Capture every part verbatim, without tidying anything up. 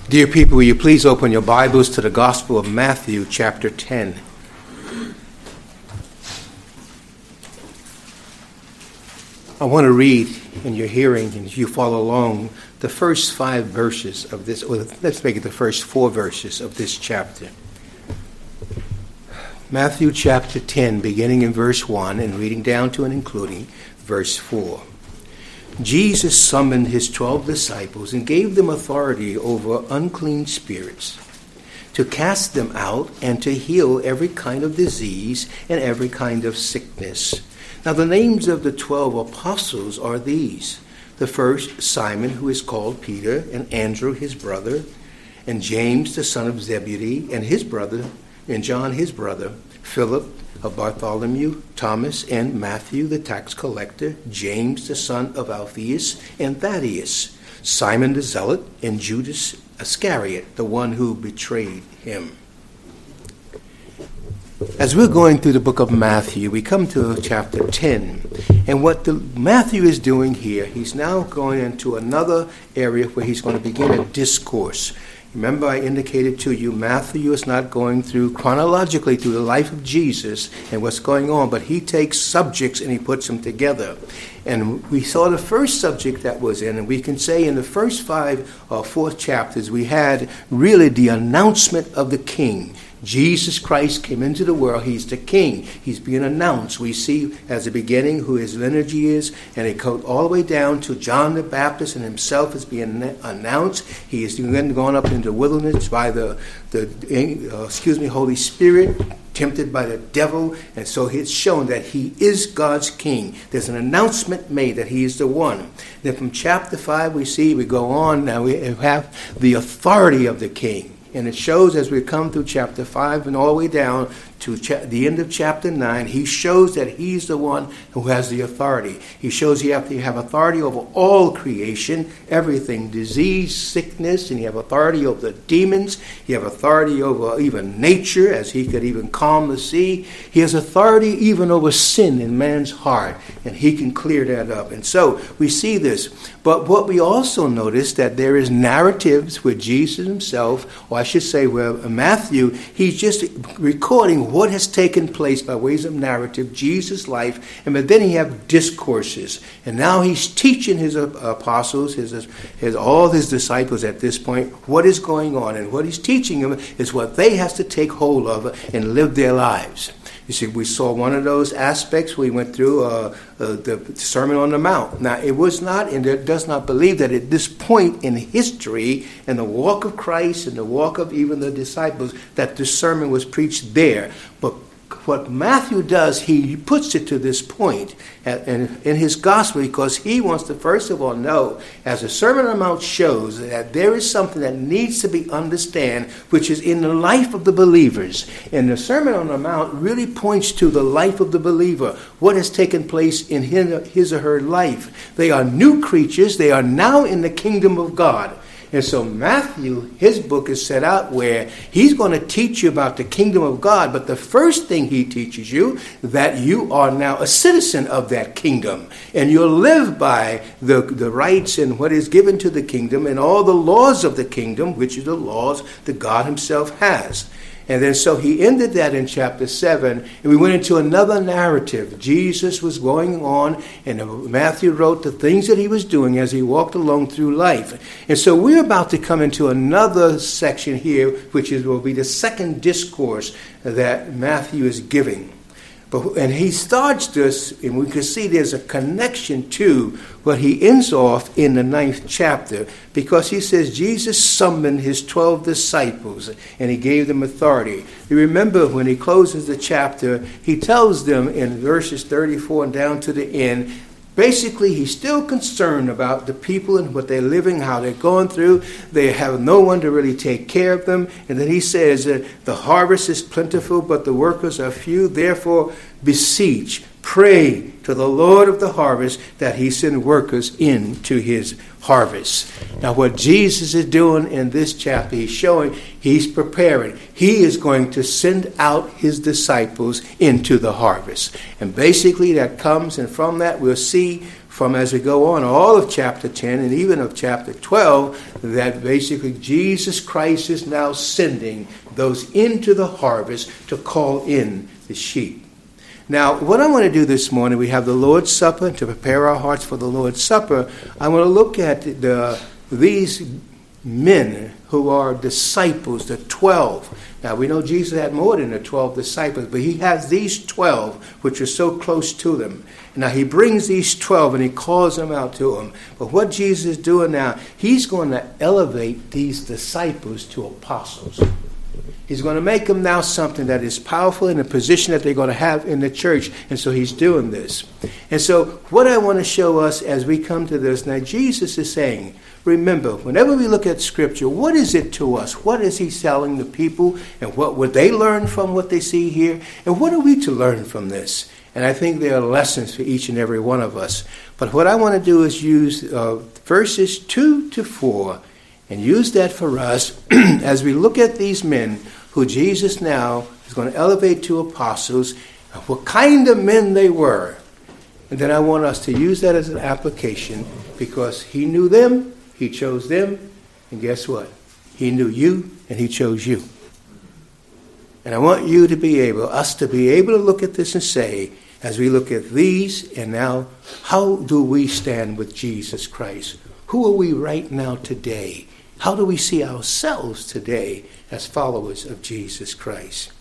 Dear people, will you please open your Bibles to the Gospel of Matthew, chapter ten. I want to read in your hearing, and as you follow along, the first five verses of this, or let's make it the first four verses of this chapter. Matthew chapter ten, beginning in verse one and reading down to and including verse four. Jesus summoned his twelve disciples and gave them authority over unclean spirits, to cast them out and to heal every kind of disease and every kind of sickness. Now the names of the twelve apostles are these: the first, Simon, who is called Peter, and Andrew his brother, and James the son of Zebedee and his brother, and John his brother, Philip of Bartholomew, Thomas and Matthew the tax collector, James the son of Alphaeus and Thaddeus, Simon the zealot, and Judas Iscariot, the one who betrayed him. As we're going through the book of Matthew, we come to chapter ten. And what the, Matthew is doing here, he's now going into another area where he's going to begin a discourse. Remember, I indicated to you, Matthew is not going through chronologically through the life of Jesus and what's going on, but he takes subjects and he puts them together. And we saw the first subject that was in, and we can say in the first five or four chapters, we had really the announcement of the King. Jesus Christ came into the world. He's the King. He's being announced. We see as the beginning who his lineage is, and it goes all the way down to John the Baptist, and himself is being announced. He is then gone up into the wilderness by the, the uh, excuse me, Holy Spirit, tempted by the devil, and so it's shown that he is God's King. There's an announcement made that he is the one. Then from chapter five we see, we go on, now we have the authority of the King. And it shows as we come through chapter five and all the way down to cha- the end of chapter nine, he shows that he's the one who has the authority. He shows you have to have authority over all creation, everything, disease, sickness, and you have authority over the demons. You have authority over even nature, as he could even calm the sea. He has authority even over sin in man's heart, and he can clear that up. And so we see this. But what we also notice that there is narratives where Jesus himself, or I should say where Matthew, he's just recording what has taken place by ways of narrative, Jesus' life, and but then he have discourses. And now he's teaching his apostles, his, his all his disciples at this point, what is going on. And what he's teaching them is what they have to take hold of and live their lives. You see, we saw one of those aspects. We went through uh, uh, the Sermon on the Mount. Now, it was not, and it does not believe that at this point in history, in the walk of Christ and the walk of even the disciples, that the sermon was preached there. But what Matthew does, he puts it to this point in, in his gospel, because he wants to first of all know, as the Sermon on the Mount shows, that there is something that needs to be understood, which is in the life of the believers. And the Sermon on the Mount really points to the life of the believer, what has taken place in his or her life. They are new creatures. They are now in the kingdom of God. And so Matthew, his book is set out where he's going to teach you about the kingdom of God. But the first thing he teaches you, that you are now a citizen of that kingdom. And you'll live by the, the rights and what is given to the kingdom and all the laws of the kingdom, which are the laws that God himself has. And then so he ended that in chapter seven, and we went into another narrative. Jesus was going on, and Matthew wrote the things that he was doing as he walked along through life. And so we're about to come into another section here, which is will be the second discourse that Matthew is giving. But, and he starts this, and we can see there's a connection to what he ends off in the ninth chapter, because he says Jesus summoned his twelve disciples and he gave them authority. You remember when he closes the chapter, he tells them in verses thirty-four and down to the end, basically, he's still concerned about the people and what they're living, how they're going through. They have no one to really take care of them. And then he says that the harvest is plentiful, but the workers are few. Therefore, beseech, pray to the Lord of the harvest that he send workers into his harvest. Now, what Jesus is doing in this chapter, he's showing he's preparing. He is going to send out his disciples into the harvest. And basically that comes, and from that we'll see from, as we go on, all of chapter ten and even of chapter twelve, that basically Jesus Christ is now sending those into the harvest to call in the sheep. Now, what I want to do this morning, we have the Lord's Supper. To prepare our hearts for the Lord's Supper, I want to look at the, these men who are disciples, the twelve. Now, we know Jesus had more than the twelve disciples, but he has these twelve, which are so close to them. Now, he brings these twelve and he calls them out to him. But what Jesus is doing now, he's going to elevate these disciples to apostles. He's going to make them now something that is powerful in a position that they're going to have in the church. And so he's doing this. And so what I want to show us as we come to this, now Jesus is saying, remember, whenever we look at Scripture, what is it to us? What is he telling the people? And what would they learn from what they see here? And what are we to learn from this? And I think there are lessons for each and every one of us. But what I want to do is use uh, verses two to four and use that for us as we look at these men who Jesus now is going to elevate to apostles, what kind of men they were. And then I want us to use that as an application because he knew them, he chose them, and guess what? He knew you, and he chose you. And I want you to be able, us to be able to look at this and say, as we look at these, and now, how do we stand with Jesus Christ? Who are we right now today? How do we see ourselves today as followers of Jesus Christ?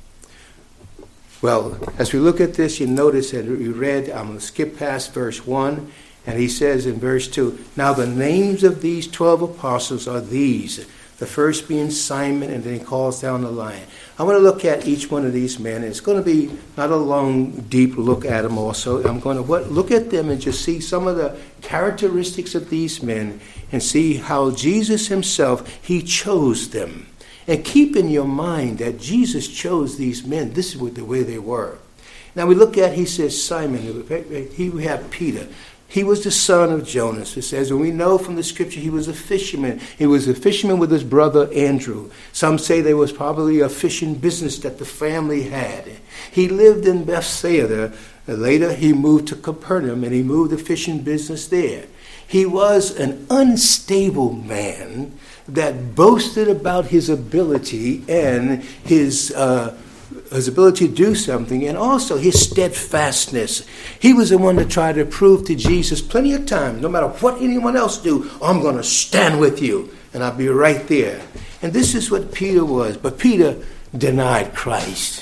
Well, as we look at this, you notice that we read, I'm going to skip past verse one, and he says in verse two, now the names of these twelve apostles are these, the first being Simon, and then he calls down the line. I want to look at each one of these men. It's going to be not a long, deep look at them also. I'm going to what, look at them and just see some of the characteristics of these men and see how Jesus himself, he chose them. And keep in your mind that Jesus chose these men. This is the way they were. Now we look at, he says, Simon, here we have Peter. He was the son of Jonas. It says, and we know from the scripture he was a fisherman. He was a fisherman with his brother Andrew. Some say there was probably a fishing business that the family had. He lived in Bethsaida. Later he moved to Capernaum and he moved the fishing business there. He was an unstable man that boasted about his ability and his uh, his ability to do something, and also his steadfastness. He was the one that tried to prove to Jesus plenty of times, no matter what anyone else do, I'm going to stand with you, and I'll be right there. And this is what Peter was. But Peter denied Christ.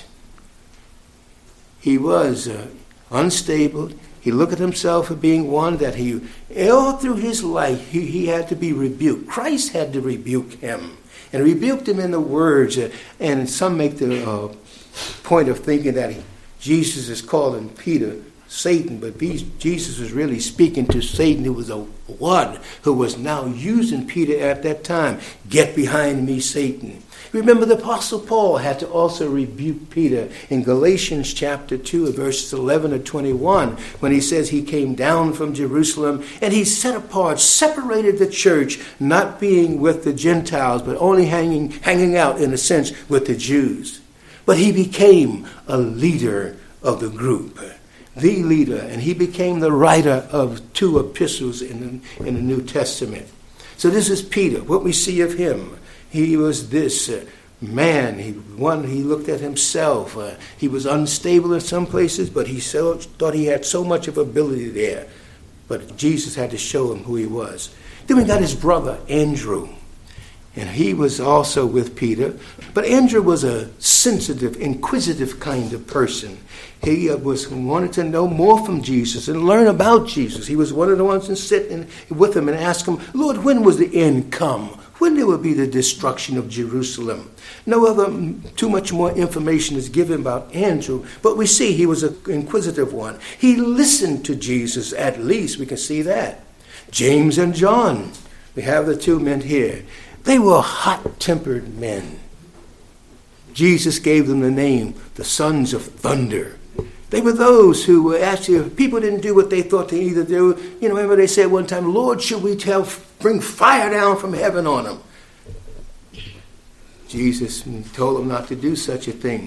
He was uh, unstable. He looked at himself as being one that he, all through his life, he, he had to be rebuked. Christ had to rebuke him, and rebuked him in the words. Uh, and some make the uh, point of thinking that he, Jesus is calling Peter Satan, but Jesus was really speaking to Satan, who was a one who was now using Peter at that time. Get behind me, Satan. Remember, the Apostle Paul had to also rebuke Peter in Galatians chapter two, verses eleven to twenty-one, when he says he came down from Jerusalem and he set apart, separated the church, not being with the Gentiles, but only hanging, hanging out, in a sense, with the Jews. But he became a leader of the group, the leader, and he became the writer of two epistles in the, in the New Testament. So this is Peter. What we see of him, he was this uh, man. He one. He looked at himself. Uh, he was unstable in some places, but he so, thought he had so much of ability there. But Jesus had to show him who he was. Then we got his brother, Andrew. And he was also with Peter. But Andrew was a sensitive, inquisitive kind of person. He uh, was wanted to know more from Jesus and learn about Jesus. He was one of the ones that sit in, with him and ask him, Lord, when was the end come? When there will be the destruction of Jerusalem? No other, too much more information is given about Andrew. But we see he was an inquisitive one. He listened to Jesus, at least. We can see that. James and John. We have the two men here. They were hot-tempered men. Jesus gave them the name, the sons of thunder. They were those who were actually, if people didn't do what they thought they either do, you know, remember they said one time, Lord, should we tell, bring fire down from heaven on them? Jesus told them not to do such a thing.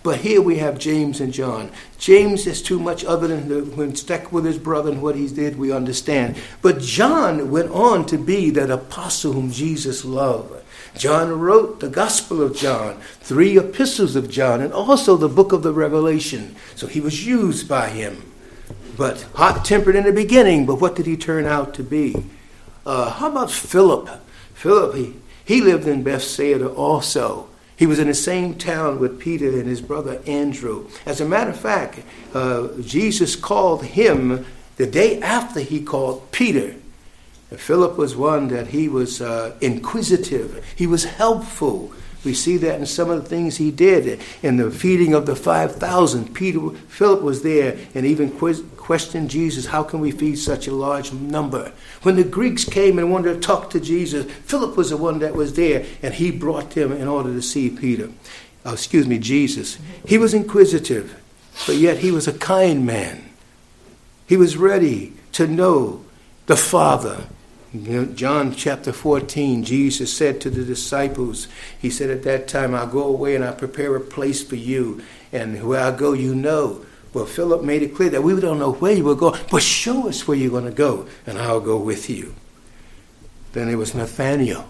But here we have James and John. James is too much other than the, when stuck with his brother and what he did, we understand. But John went on to be that apostle whom Jesus loved. John wrote the Gospel of John, three epistles of John, and also the book of the Revelation. So he was used by him. But hot-tempered in the beginning, but what did he turn out to be? Uh, how about Philip? Philip, he, he lived in Bethsaida also. He was in the same town with Peter and his brother Andrew. As a matter of fact, uh, Jesus called him the day after he called Peter. Philip was one that he was uh, inquisitive. He was helpful. We see that in some of the things he did. In the feeding of the five thousand, Peter, Philip was there and even quiz, questioned Jesus, how can we feed such a large number? When the Greeks came and wanted to talk to Jesus, Philip was the one that was there, and he brought them in order to see Peter. Oh, excuse me, Jesus. He was inquisitive, but yet he was a kind man. He was ready to know the Father. You know, John chapter fourteen, Jesus said to the disciples, he said at that time, I'll go away and I'll prepare a place for you. And where I go, you know. Well, Philip made it clear that we don't know where you will go, but show us where you're going to go, and I'll go with you. Then there was Nathaniel.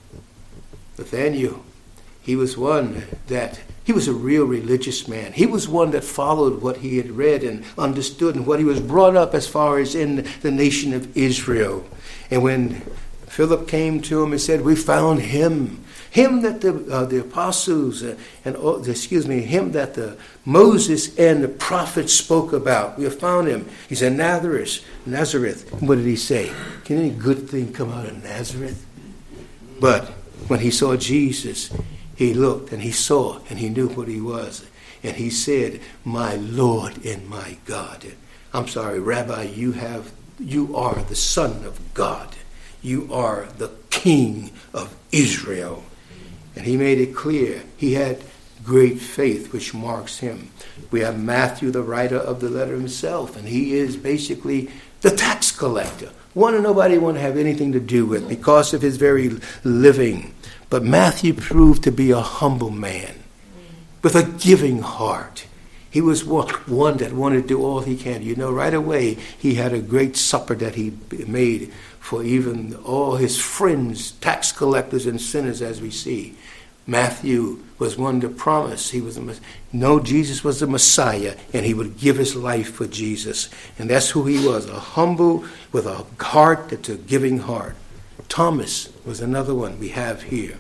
Nathaniel, he was one that, he was a real religious man. He was one that followed what he had read and understood and what he was brought up as far as in the nation of Israel. And when Philip came to him and said, we found him, him that the uh, the apostles uh, and uh, excuse me, him that the Moses and the prophets spoke about. We have found him. He said, Nazareth, Nazareth. What did he say? Can any good thing come out of Nazareth? But when he saw Jesus, he looked and he saw and he knew what he was. And he said, my Lord and my God. I'm sorry, Rabbi, you have You are the Son of God. You are the King of Israel. And he made it clear. He had great faith, which marks him. We have Matthew, the writer of the letter himself, and he is basically the tax collector. One that nobody want to have anything to do with because of his very living. But Matthew proved to be a humble man with a giving heart. He was one that wanted to do all he can. You know, right away, he had a great supper that he made for even all his friends, tax collectors and sinners, as we see. Matthew was one to promise. He was a, no, Jesus was the Messiah, and he would give his life for Jesus. And that's who he was, a humble, with a heart that's a giving heart. Thomas was another one we have here.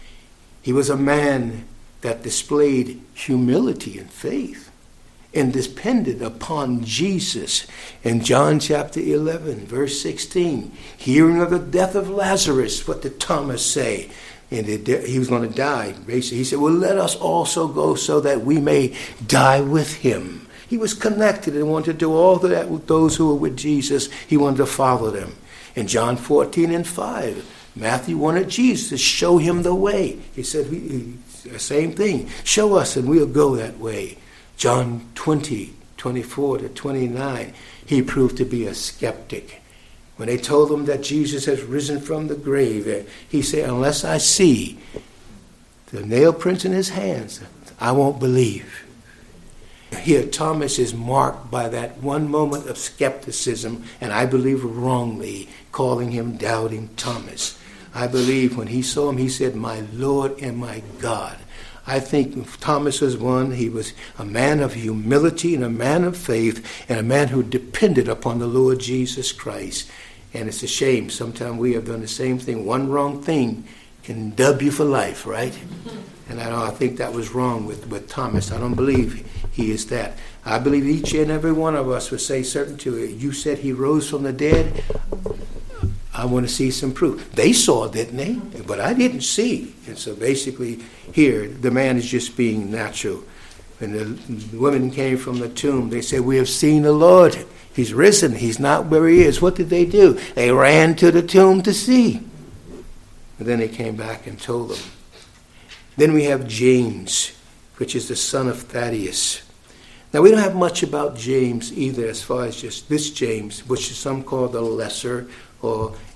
He was a man that displayed humility and faith and depended upon Jesus. In John chapter eleven, verse sixteen, hearing of the death of Lazarus, what did Thomas say? And he was going to die. Basically, he said, well, let us also go so that we may die with him. He was connected and wanted to do all that with those who were with Jesus. He wanted to follow them. In John fourteen and five, Matthew wanted Jesus to show him the way. He said, we, same thing. Show us and we'll go that way. John twenty, twenty-four to twenty-nine, he proved to be a skeptic. When they told him that Jesus has risen from the grave, he said, unless I see the nail prints in his hands, I won't believe. Here, Thomas is marked by that one moment of skepticism, and I believe wrongly, calling him Doubting Thomas. I believe when he saw him, he said, my Lord and my God. I think Thomas was one, he was a man of humility and a man of faith and a man who depended upon the Lord Jesus Christ. And it's a shame. Sometimes we have done the same thing. One wrong thing can dub you for life, right? And I, I think that was wrong with, with Thomas. I don't believe he is that. I believe each and every one of us would say certain to it. You said he rose from the dead. I want to see some proof. They saw, didn't they? But I didn't see. And so basically here, the man is just being natural. When the women came from the tomb, they said, we have seen the Lord. He's risen. He's not where he is. What did they do? They ran to the tomb to see. And then they came back and told them. Then we have James, which is the son of Thaddeus. Now, we don't have much about James either as far as just this James, which some call the lesser, or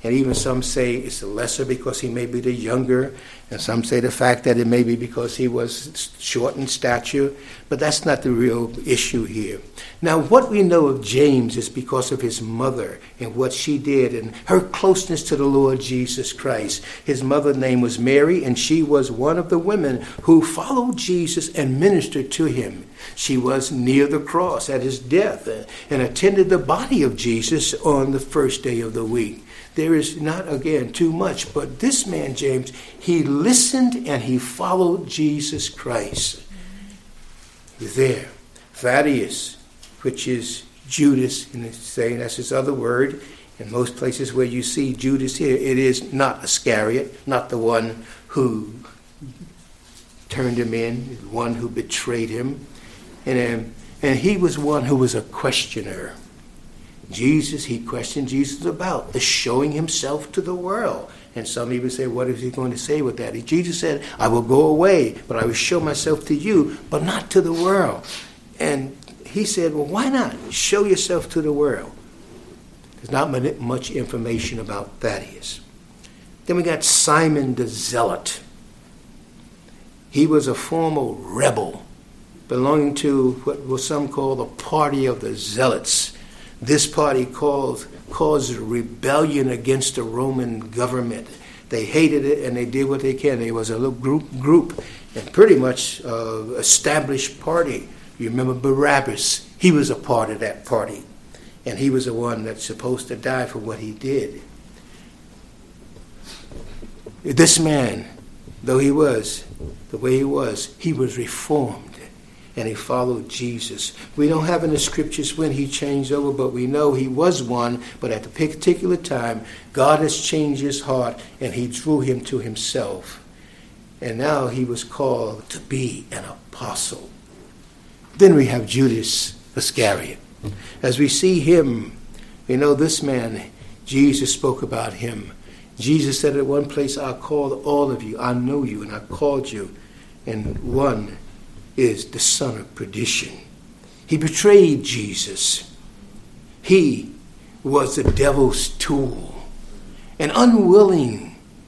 And even some say it's the lesser because he may be the younger. And some say the fact that it may be because he was short in stature. But that's not the real issue here. Now, what we know of James is because of his mother and what she did and her closeness to the Lord Jesus Christ. His mother's name was Mary, and she was one of the women who followed Jesus and ministered to him. She was near the cross at his death and attended the body of Jesus on the first day of the week. There is not, again, too much, but this man, James, he listened and he followed Jesus Christ. There, Thaddeus, which is Judas, in saying that's his other word. In most places where you see Judas here, it is not Iscariot, not the one who turned him in, the one who betrayed him. And, um, and he was one who was a questioner. Jesus, he questioned Jesus about the showing himself to the world. And some even say, what is he going to say with that? Jesus said, I will go away, but I will show myself to you, but not to the world. And he said, well, why not show yourself to the world? There's not much information about Thaddeus. Then we got Simon the Zealot. He was a former rebel belonging to what was some call the party of the Zealots. This party caused, caused rebellion against the Roman government. They hated it and they did what they can. There was a little group, group and pretty much uh, established party. You remember Barabbas? He was a part of that party. And he was the one that's supposed to die for what he did. This man, though he was the way he was, he was reformed. And he followed Jesus. We don't have in the scriptures when he changed over, but we know he was one. But at the particular time, God has changed his heart, and he drew him to himself. And now he was called to be an apostle. Then we have Judas Iscariot. As we see him, we know this man, Jesus spoke about him. Jesus said at one place, I called all of you. I know you, and I called you. And one is the son of perdition. He betrayed Jesus. He was the devil's tool and unwilling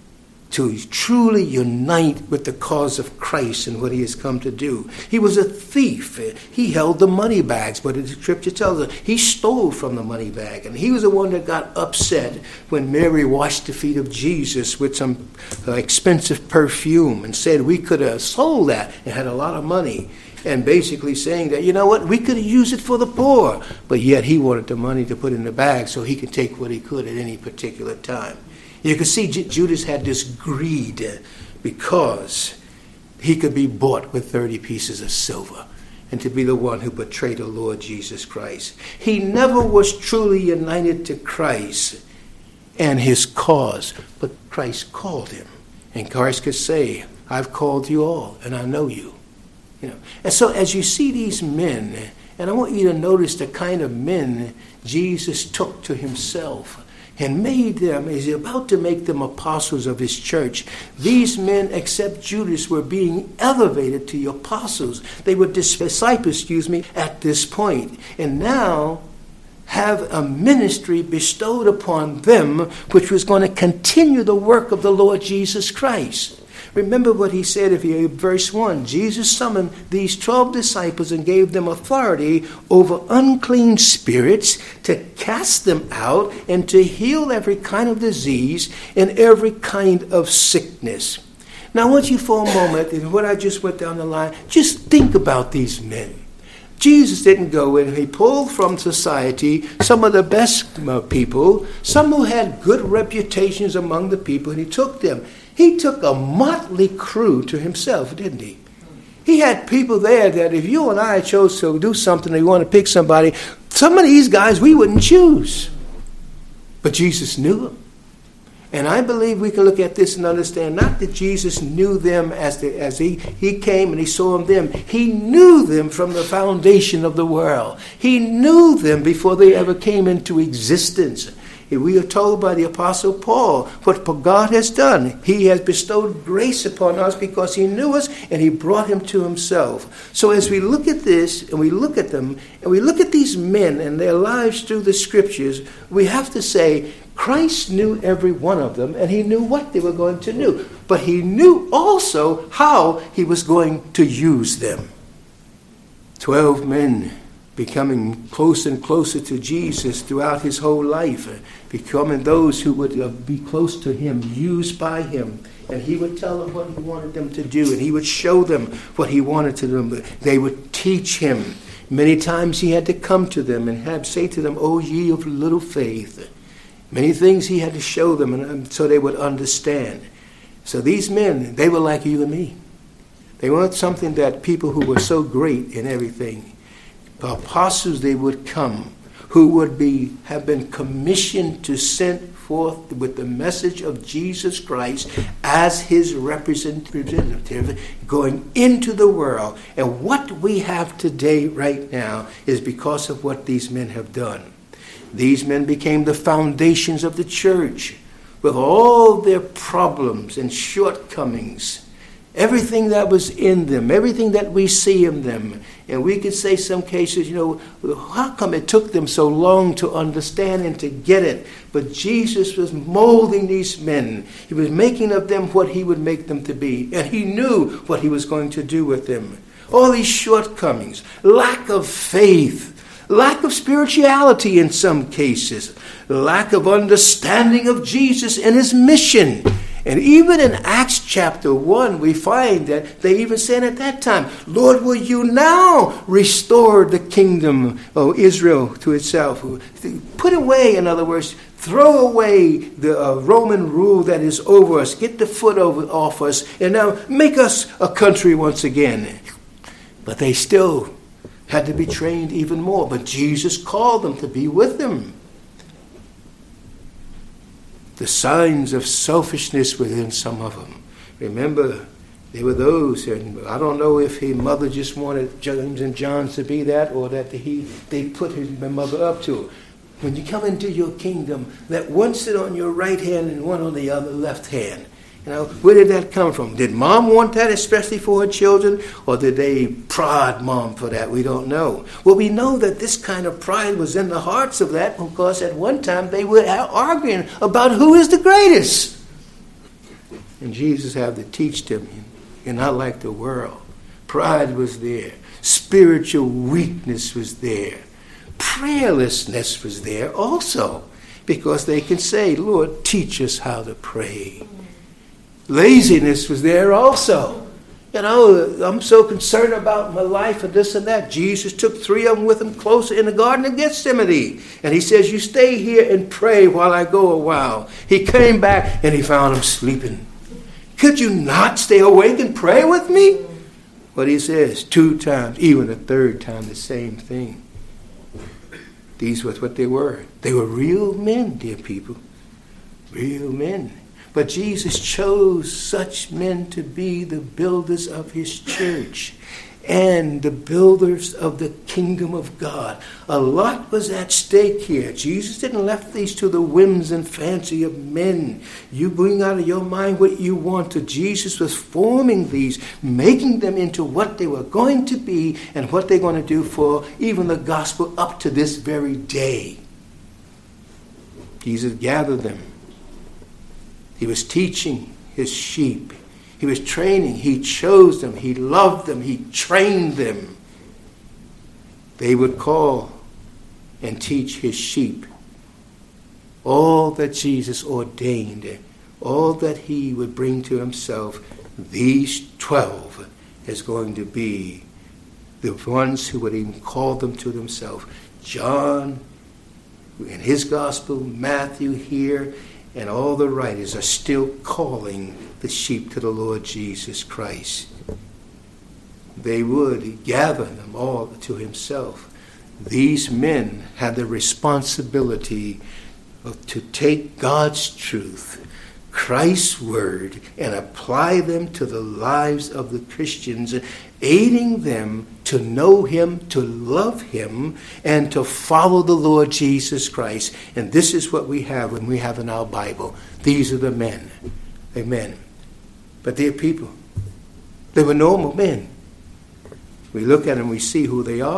to truly unite with the cause of Christ and what he has come to do. He was a thief. He held the money bags, but the scripture tells us he stole from the money bag. And he was the one that got upset when Mary washed the feet of Jesus with some uh, expensive perfume and said we could have sold that and had a lot of money. And basically saying that, you know what, we could have used it for the poor. But yet he wanted the money to put in the bag so he could take what he could at any particular time. You can see J- Judas had this greed because he could be bought with thirty pieces of silver and to be the one who betrayed the Lord Jesus Christ. He never was truly united to Christ and his cause, but Christ called him. And Christ could say, I've called you all and I know you. You know. And so as you see these men, and I want you to notice the kind of men Jesus took to himself and made them, as he's about to make them apostles of his church. These men, except Judas, were being elevated to apostles. They were disciples, excuse me, at this point. And now have a ministry bestowed upon them, which was going to continue the work of the Lord Jesus Christ. Remember what he said, if you verse one, Jesus summoned these twelve disciples and gave them authority over unclean spirits to cast them out and to heal every kind of disease and every kind of sickness. Now I want you for a moment, and what I just went down the line, just think about these men. Jesus didn't go in, he pulled from society some of the best people, some who had good reputations among the people, and he took them. He took a motley crew to himself, didn't he? He had people there that if you and I chose to do something, or you want to pick somebody, some of these guys we wouldn't choose. But Jesus knew them. And I believe we can look at this and understand not that Jesus knew them as the, as he, he came and he saw them. He knew them from the foundation of the world. He knew them before they ever came into existence. We are told by the Apostle Paul what God has done. He has bestowed grace upon us because he knew us and he brought him to himself. So as we look at this and we look at them and we look at these men and their lives through the scriptures, we have to say Christ knew every one of them, and he knew what they were going to do. But he knew also how he was going to use them. Twelve men becoming closer and closer to Jesus throughout his whole life, becoming those who would be close to him, used by him. And he would tell them what he wanted them to do, and he would show them what he wanted to do. They would teach him. Many times he had to come to them and have say to them, "O ye of little faith." Many things he had to show them, and so they would understand. So these men, they were like you and me. They weren't something that people who were so great in everything. The apostles, they would come, who would be have been commissioned to send forth with the message of Jesus Christ as his representative going into the world. And what we have today right now is because of what these men have done. These men became the foundations of the church with all their problems and shortcomings. Everything that was in them, everything that we see in them. And we could say some cases, you know, how come it took them so long to understand and to get it? But Jesus was molding these men. He was making of them what he would make them to be. And he knew what he was going to do with them. All these shortcomings, lack of faith, lack of spirituality in some cases, lack of understanding of Jesus and his mission. And even in Acts chapter one, we find that they even said at that time, "Lord, will you now restore the kingdom of Israel to itself?" Put away, in other words, throw away the uh, Roman rule that is over us. Get the foot over, off us, and now make us a country once again. But they still had to be trained even more. But Jesus called them to be with him. The signs of selfishness within some of them. Remember, there were those, and I don't know if his mother just wanted James and John to be that, or that he they put his mother up to it. When you come into your kingdom, let one sit on your right hand and one on the other left hand. You know, where did that come from? Did mom want that especially for her children? Or did they prod mom for that? We don't know. Well, we know that this kind of pride was in the hearts of that because at one time they were arguing about who is the greatest. And Jesus had to teach them, you're not like the world. Pride was there. Spiritual weakness was there. Prayerlessness was there also because they can say, "Lord, teach us how to pray." Laziness was there also. You know, I'm so concerned about my life and this and that. Jesus took three of them with him closer in the Garden of Gethsemane. And he says, "You stay here and pray while I go a while." He came back and he found them sleeping. "Could you not stay awake and pray with me?" But he says two times, even a third time, the same thing. These were what they were. They were real men, dear people. Real men. But Jesus chose such men to be the builders of his church and the builders of the kingdom of God. A lot was at stake here. Jesus didn't left these to the whims and fancy of men. You bring out of your mind what you want to. Jesus was forming these, making them into what they were going to be and what they're going to do for even the gospel up to this very day. Jesus gathered them. He was teaching his sheep. He was training. He chose them. He loved them. He trained them. They would call and teach his sheep all that Jesus ordained, all that he would bring to himself. These twelve is going to be the ones who would even call them to themselves. John, in his gospel, Matthew here, and all the writers are still calling the sheep to the Lord Jesus Christ. They would gather them all to himself. These men had the responsibility of, to take God's truth, Christ's word, and apply them to the lives of the Christians, aiding them to know him, to love him, and to follow the Lord Jesus Christ. And this is what we have when we have in our Bible. These are the men. Amen. But they're people. They were normal men. We look at them, we see who they are.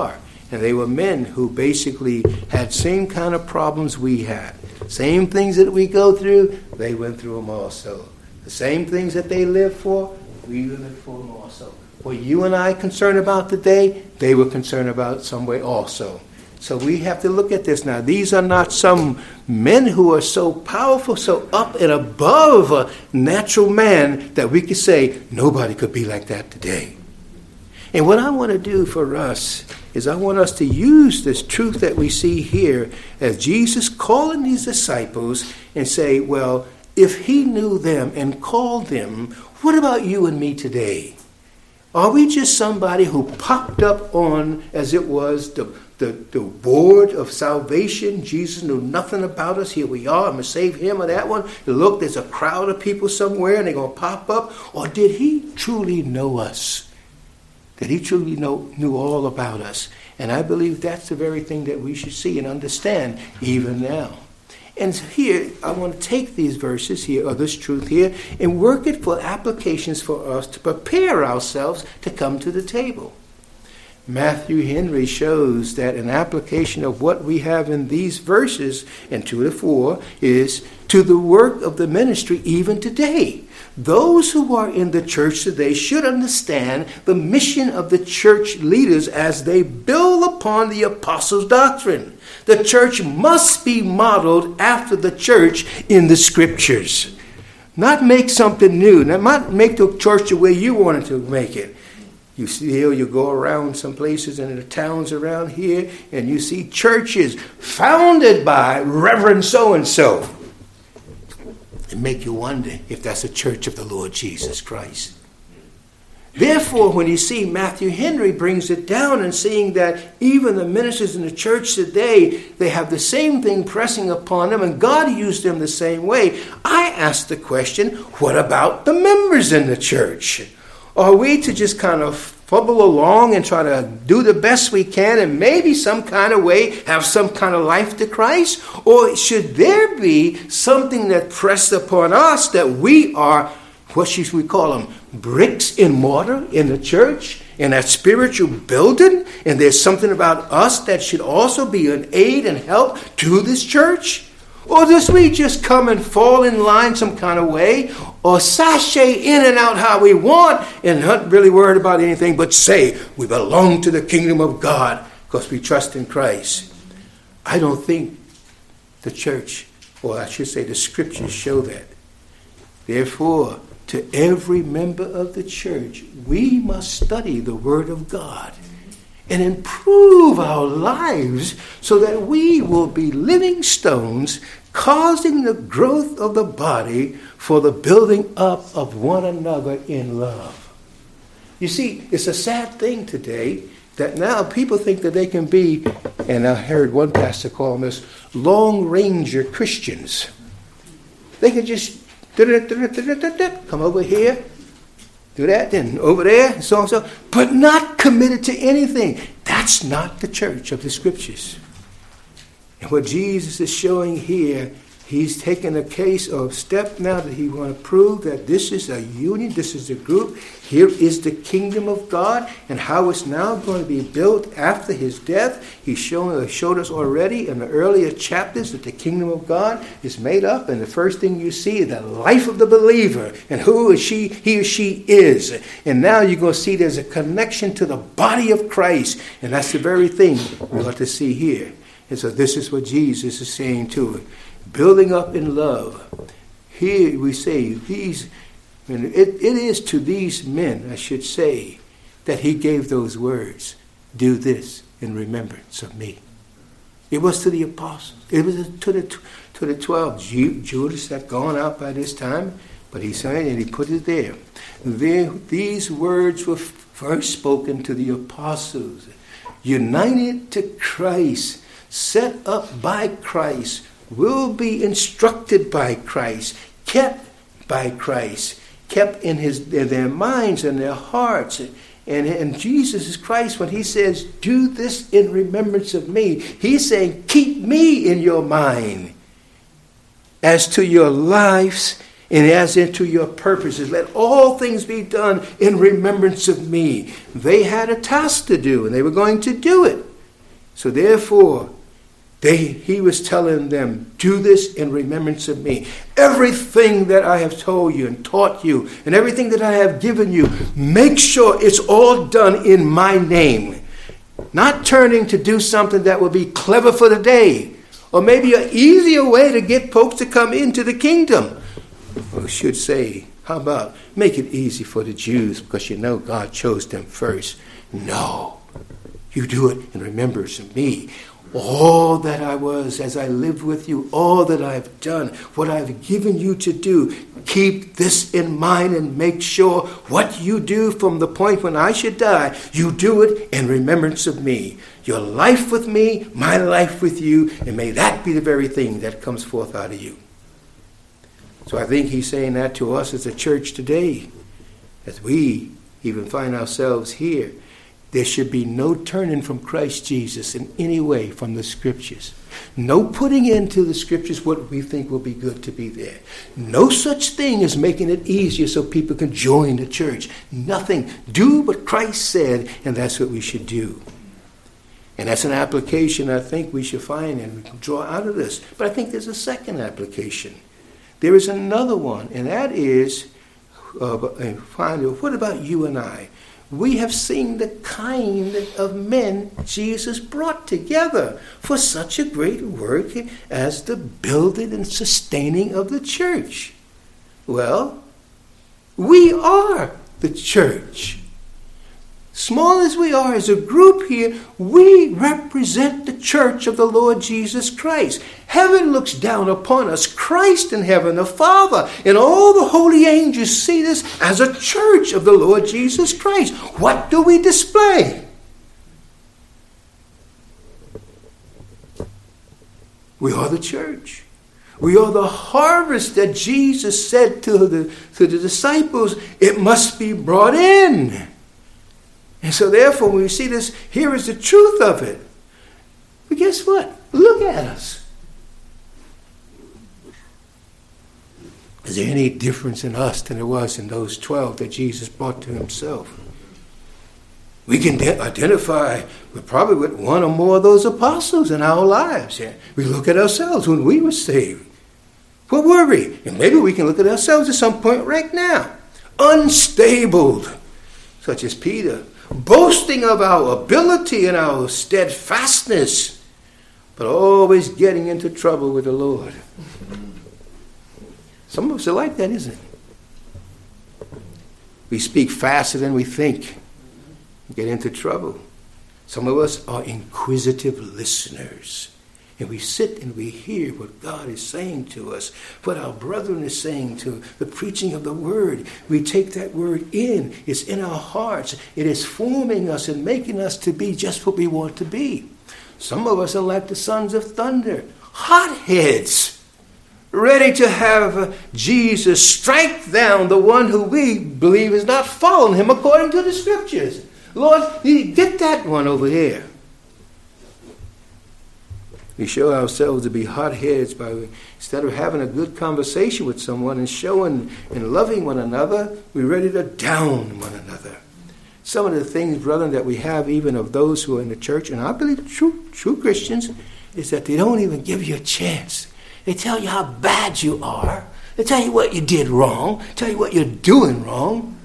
And they were men who basically had same kind of problems we had. Same things that we go through, they went through them also. The same things that they lived for, we lived for them also. What you and I concerned about today, they were concerned about some way also. So we have to look at this now. These are not some men who are so powerful, so up and above a natural man that we could say, nobody could be like that today. And what I want to do for us is I want us to use this truth that we see here as Jesus calling these disciples and say, well, if he knew them and called them, what about you and me today? Are we just somebody who popped up on, as it was, the, the, the board of salvation? Jesus knew nothing about us. Here we are. I'm going to save him or that one. Look, there's a crowd of people somewhere and they're going to pop up. Or did he truly know us? That he truly know, knew all about us. And I believe that's the very thing that we should see and understand even now. And here, I want to take these verses here, or this truth here, and work it for applications for us to prepare ourselves to come to the table. Matthew Henry shows that an application of what we have in these verses, in two to four, is to the work of the ministry even today. Those who are in the church today should understand the mission of the church leaders as they build upon the apostles' doctrine. The church must be modeled after the church in the scriptures. Not make something new. Not make the church the way you wanted to make it. You see here, you go around some places in the towns around here, and you see churches founded by Reverend so-and-so. It make you wonder if that's a church of the Lord Jesus Christ. Therefore, when you see Matthew Henry brings it down and seeing that even the ministers in the church today, they have the same thing pressing upon them, and God used them the same way, I ask the question, what about the members in the church? Are we to just kind of fumble along and try to do the best we can and maybe some kind of way have some kind of life to Christ? Or should there be something that pressed upon us that we are, what should we call them, bricks in mortar in the church, in that spiritual building? And there's something about us that should also be an aid and help to this church? Or does we just come and fall in line some kind of way, or sashay in and out how we want and not really worried about anything but say we belong to the kingdom of God because we trust in Christ? I don't think the church, or I should say the scriptures, show that. Therefore, to every member of the church, we must study the Word of God and improve our lives so that we will be living stones causing the growth of the body for the building up of one another in love. You see, it's a sad thing today that now people think that they can be, and I heard one pastor call them this, Long Ranger Christians. They can just come over here, do that, then over there, and so on and so, but not committed to anything. That's not the church of the scriptures. And what Jesus is showing here, he's taking a case of step now that he want to prove that this is a union, this is a group. Here is the kingdom of God and how it's now going to be built after his death. He's shown, showed us already in the earlier chapters that the kingdom of God is made up. And the first thing you see is the life of the believer and who is she, he or she is. And now you're going to see there's a connection to the body of Christ. And that's the very thing we ought to see here. And so this is what Jesus is saying to it. Building up in love. Here we say these, and it, it is to these men, I should say, that he gave those words. Do this in remembrance of me. It was to the apostles. It was to the to the twelve. Judas had gone out by this time, but he said, and he put it there. there. These words were first spoken to the apostles. United to Christ, set up by Christ, will be instructed by Christ, kept by Christ, kept in his in their minds and their hearts. And, and Jesus Christ, when he says, do this in remembrance of me, he's saying, keep me in your mind as to your lives and as into your purposes. Let all things be done in remembrance of me. They had a task to do, and they were going to do it. So therefore, they, he was telling them, do this in remembrance of me. Everything that I have told you and taught you and everything that I have given you, make sure it's all done in my name. Not turning to do something that will be clever for the day, or maybe an easier way to get folks to come into the kingdom. Or I should say, how about make it easy for the Jews because you know God chose them first. No, you do it in remembrance of me. All that I was as I lived with you, all that I've done, what I've given you to do, keep this in mind and make sure what you do from the point when I should die, you do it in remembrance of me. Your life with me, my life with you, and may that be the very thing that comes forth out of you. So I think he's saying that to us as a church today, as we even find ourselves here. There should be no turning from Christ Jesus in any way from the Scriptures. No putting into the Scriptures what we think will be good to be there. No such thing as making it easier so people can join the church. Nothing. Do what Christ said, and that's what we should do. And that's an application I think we should find and we can draw out of this. But I think there's a second application. There is another one, and that is, uh, finally, what about you and I? We have seen the kind of men Jesus brought together for such a great work as the building and sustaining of the church. Well, we are the church. Small as we are as a group here, we represent the church of the Lord Jesus Christ. Heaven looks down upon us, Christ in heaven, the Father, and all the holy angels see this as a church of the Lord Jesus Christ. What do we display? We are the church. We are the harvest that Jesus said to the, to the disciples, it must be brought in. And so therefore, when we see this, here is the truth of it. But guess what? Look at us. Is there any difference in us than there was in those twelve that Jesus brought to himself? We can de- identify with probably with one or more of those apostles in our lives. Yeah. We look at ourselves when we were saved. What were we? And maybe we can look at ourselves at some point right now. Unstable, such as Peter. Boasting of our ability and our steadfastness, but always getting into trouble with the Lord. Some of us are like that, isn't it? We speak faster than we think, get into trouble. Some of us are inquisitive listeners, and we sit and we hear what God is saying to us, what our brethren is saying to the preaching of the word. We take that word in. It's in our hearts. It is forming us and making us to be just what we want to be. Some of us are like the sons of thunder, hotheads, ready to have Jesus strike down the one who we believe is not following him according to the Scriptures. Lord, you get that one over there. We show ourselves to be hotheads by, instead of having a good conversation with someone and showing and loving one another, we're ready to down one another. Some of the things, brethren, that we have even of those who are in the church, and I believe true, true Christians, is that they don't even give you a chance. They tell you how bad you are. They tell you what you did wrong. Tell you what you're doing wrong.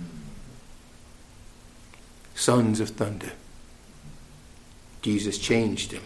Sons of thunder. Jesus changed them.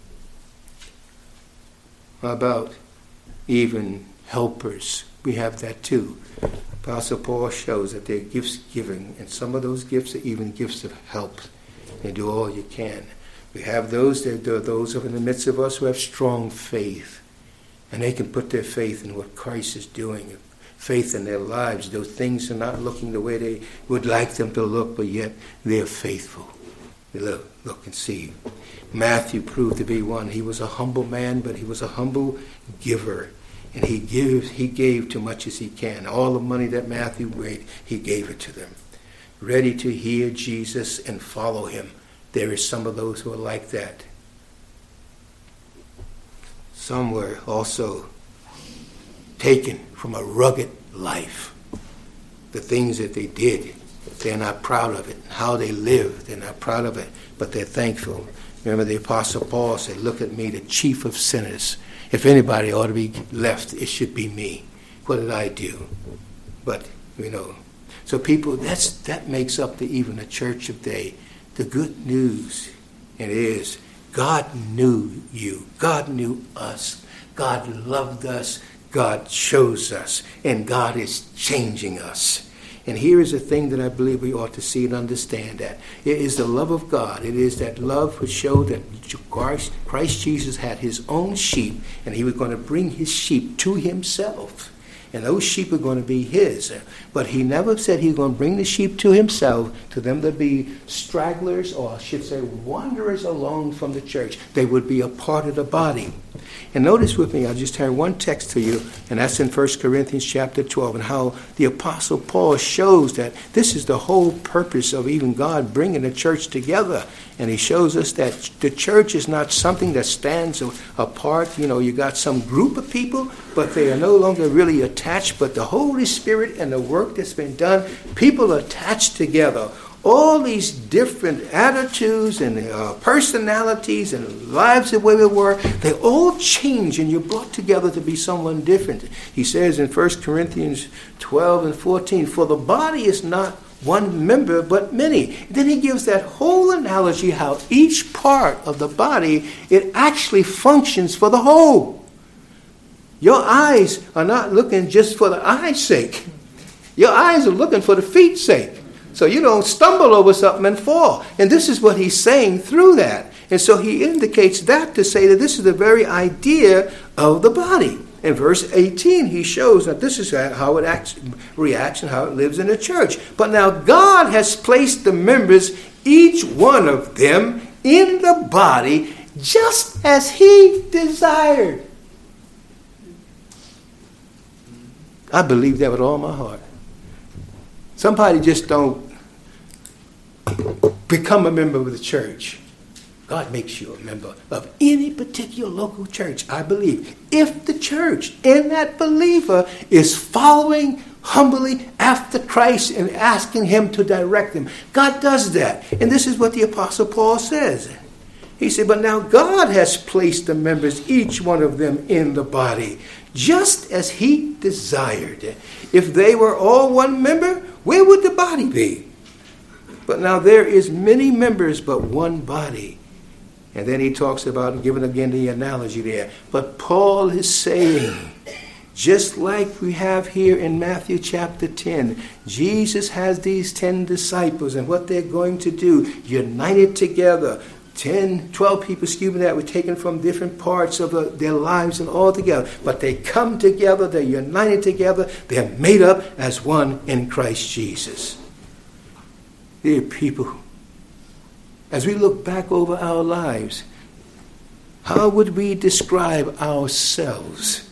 How about even helpers? We have that too. Apostle Paul shows that they're gifts giving, and some of those gifts are even gifts of help. They do all you can. We have those, there are those in the midst of us who have strong faith, and they can put their faith in what Christ is doing, faith in their lives. Those things are not looking the way they would like them to look, but yet they're faithful. They look, look and see. Matthew proved to be one. He was a humble man, but he was a humble giver. And he gives, he gave to much as he can. All the money that Matthew made, he gave it to them. Ready to hear Jesus and follow him. There is some of those who are like that. Some were also taken from a rugged life. The things that they did, they're not proud of it. How they live, they're not proud of it, but they're thankful. Remember the Apostle Paul said, look at me, the chief of sinners. If anybody ought to be left, it should be me. What did I do? But, you know, so people, that's that makes up the, even the church of today. The good news, it is, God knew you. God knew us. God loved us. God chose us. And God is changing us. And here is a thing that I believe we ought to see and understand that. It is the love of God. It is that love which showed that Christ, Christ Jesus had his own sheep, and he was going to bring his sheep to himself. And those sheep are going to be his. But he never said he was going to bring the sheep to himself, to them to be stragglers, or I should say wanderers alone from the church. They would be a part of the body. And notice with me, I'll just turn one text to you, and that's in First Corinthians chapter twelve, and how the Apostle Paul shows that this is the whole purpose of even God bringing the church together. And he shows us that the church is not something that stands apart. You know, you got some group of people, but they are no longer really attached. But the Holy Spirit and the work that's been done, people are attached together. All these different attitudes and uh, personalities and lives the way they were, they all change and you're brought together to be someone different. He says in First Corinthians twelve and fourteen, for the body is not one member but many. Then he gives that whole analogy how each part of the body, it actually functions for the whole. Your eyes are not looking just for the eye's sake. Your eyes are looking for the feet's sake. So you don't stumble over something and fall. And this is what he's saying through that. And so he indicates that to say that this is the very idea of the body. In verse eighteen, he shows that this is how it acts, reacts and how it lives in the church. But now God has placed the members, each one of them, in the body just as he desired. I believe that with all my heart. Somebody just don't become a member of the church. God makes you a member of any particular local church, I believe. If the church and that believer is following humbly after Christ and asking him to direct them, God does that. And this is what the Apostle Paul says. He said, but now God has placed the members, each one of them, in the body, just as he desired. If they were all one member, where would the body be? But now there is many members, but one body. And then he talks about, giving again the analogy there. But Paul is saying, just like we have here in Matthew chapter ten, Jesus has these ten disciples, and what they're going to do, united together. ten, twelve people, excuse me, that were taken from different parts of the, their lives and all together. But they come together, they're united together, they're made up as one in Christ Jesus. Dear people, as we look back over our lives, how would we describe ourselves?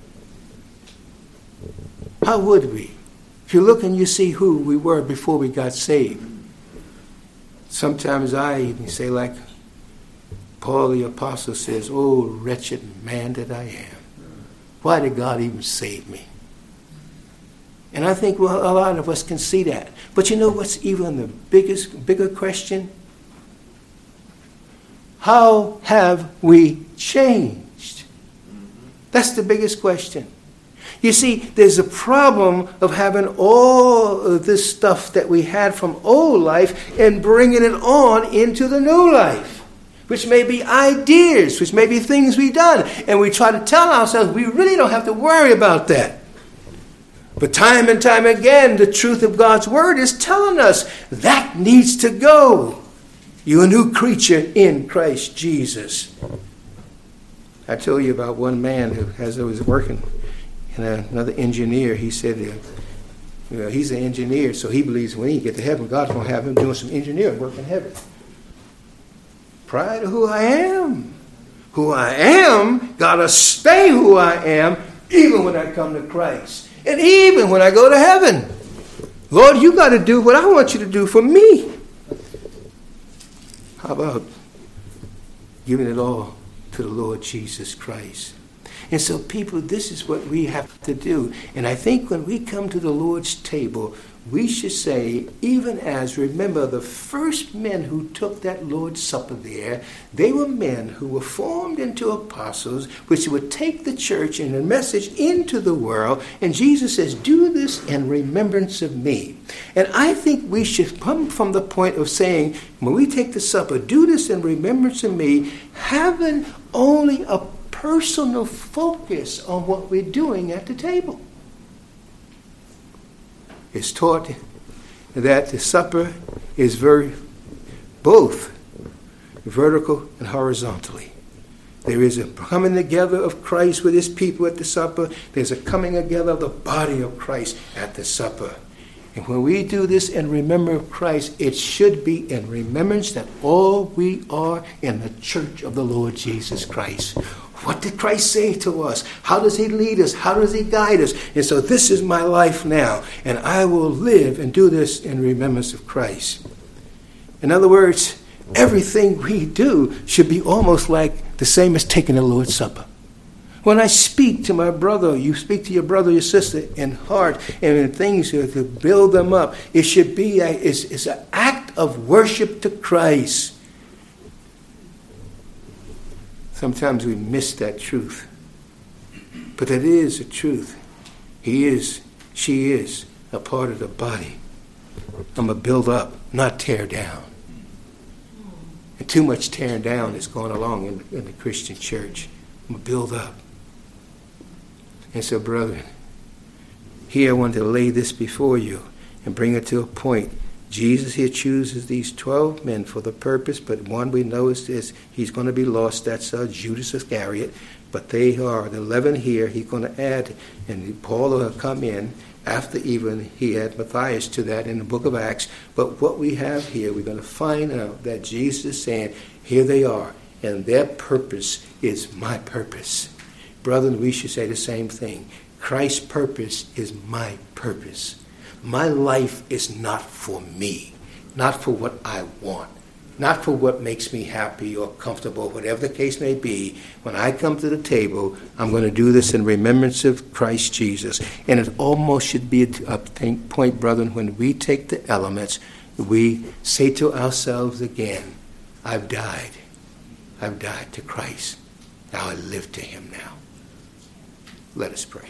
How would we? If you look and you see who we were before we got saved. Sometimes I even say, like Paul the Apostle says, oh, wretched man that I am. Why did God even save me? And I think, well, a lot of us can see that. But you know what's even the biggest, bigger question? How have we changed? That's the biggest question. You see, there's a problem of having all of this stuff that we had from old life and bringing it on into the new life, which may be ideas, which may be things we've done. And we try to tell ourselves we really don't have to worry about that. But time and time again, the truth of God's word is telling us that needs to go. You're a new creature in Christ Jesus. I told you about one man who, as I was working, and another engineer, he said, uh, you know, he's an engineer, so he believes when he get to heaven, God's going to have him doing some engineering work in heaven. Pride of who I am. Who I am, got to stay who I am, even when I come to Christ. And even when I go to heaven. Lord, you got to do what I want you to do for me. How about giving it all to the Lord Jesus Christ? And so, people, this is what we have to do. And I think when we come to the Lord's table, we should say, even as, remember, the first men who took that Lord's Supper there, they were men who were formed into apostles, which would take the church and the message into the world. And Jesus says, do this in remembrance of me. And I think we should come from the point of saying, when we take the supper, do this in remembrance of me, having only a personal focus on what we're doing at the table. It's taught that the supper is very both vertical and horizontally. There is a coming together of Christ with his people at the supper. There's a coming together of the body of Christ at the supper. And when we do this in remembrance of Christ, it should be in remembrance that all we are in the church of the Lord Jesus Christ. What did Christ say to us? How does he lead us? How does he guide us? And so this is my life now, and I will live and do this in remembrance of Christ. In other words, everything we do should be almost like the same as taking the Lord's Supper. When I speak to my brother, you speak to your brother, your sister in heart and in things to build them up. It should be a, it's, it's an act of worship to Christ. Sometimes we miss that truth. But it is a truth. He is, she is a part of the body. I'm going to build up, not tear down. And too much tearing down is going along in, in the Christian church. I'm going to build up. And so, brethren, here I want to lay this before you and bring it to a point. Jesus here chooses these twelve men for the purpose, but one we know is this, he's going to be lost. That's uh, Judas Iscariot. But they are the eleven here. He's going to add, and Paul will come in after even he had Matthias to that in the book of Acts. But what we have here, we're going to find out that Jesus is saying, here they are, and their purpose is my purpose. Brethren, we should say the same thing. Christ's purpose is my purpose. My life is not for me, not for what I want, not for what makes me happy or comfortable, whatever the case may be. When I come to the table, I'm going to do this in remembrance of Christ Jesus. And it almost should be a point, brethren, when we take the elements, we say to ourselves again, I've died. I've died to Christ. Now I live to him now. Let us pray.